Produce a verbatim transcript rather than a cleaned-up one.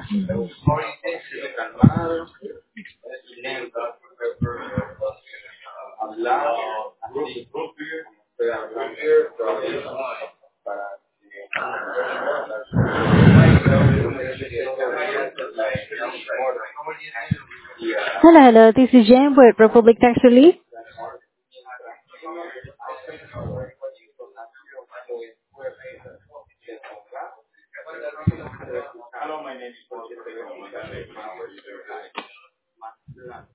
Hello, hello. This is Jen with Republic Tax Relief.